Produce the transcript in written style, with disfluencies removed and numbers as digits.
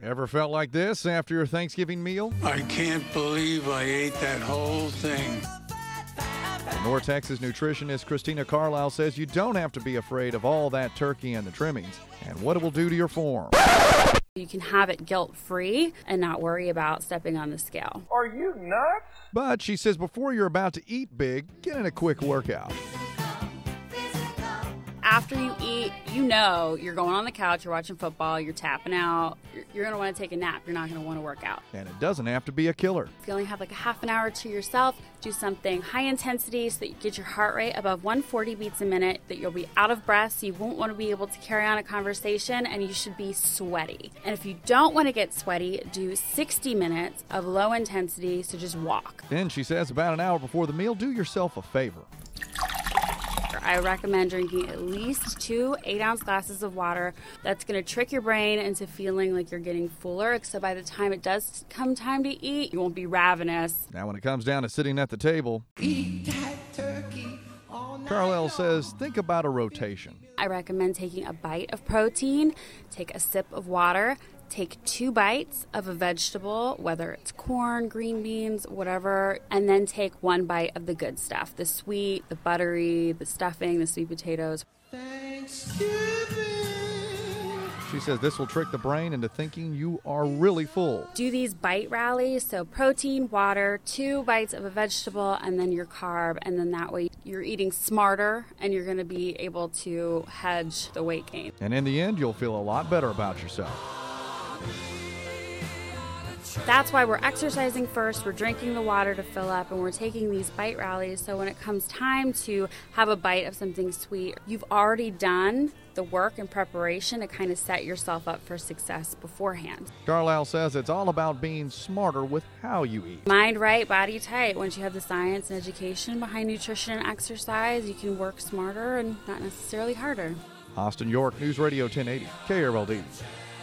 Ever felt like this after your Thanksgiving meal? I can't believe I ate that whole thing. North Texas nutritionist Christina Carlisle says you don't have to be afraid of all that turkey and the trimmings and what it will do to your form. You can have it guilt-free and not worry about stepping on the scale. Are you nuts? But she says before you're about to eat big, get in a quick workout. After you eat, you know you're going on the couch, you're watching football, you're tapping out, you're going to want to take a nap, you're not going to want to work out. And it doesn't have to be a killer. If you only have like a half an hour to yourself, do something high intensity so that you get your heart rate above 140 beats a minute, that you'll be out of breath so you won't want to be able to carry on a conversation, and you should be sweaty. And if you don't want to get sweaty, do 60 minutes of low intensity, so just walk. Then she says about an hour before the meal, do yourself a favor. I recommend drinking at least 2 8-ounce glasses of water. That's going to trick your brain into feeling like you're getting fuller, so by the time it does come time to eat, you won't be ravenous. Now when it comes down to sitting at the table, Eat that turkey all night Carlisle says think about a rotation. I recommend taking a bite of protein, take a sip of water, take 2 bites of a vegetable, whether it's corn, green beans, whatever, and then take 1 bite of the good stuff, the sweet, the buttery, the stuffing, the sweet potatoes. Thanksgiving. She says this will trick the brain into thinking you are really full. Do these bite rallies, so protein, water, 2 bites of a vegetable, and then your carb, and then that way you're eating smarter and you're going to be able to hedge the weight gain. And in the end, you'll feel a lot better about yourself. That's why we're exercising first, we're drinking the water to fill up, and we're taking these bite rallies, so when it comes time to have a bite of something sweet, you've already done the work and preparation to kind of set yourself up for success beforehand. Carlisle says it's all about being smarter with how you eat. Mind right, body tight. Once you have the science and education behind nutrition and exercise, you can work smarter and not necessarily harder. Austin, York, News Radio 1080, KRLD.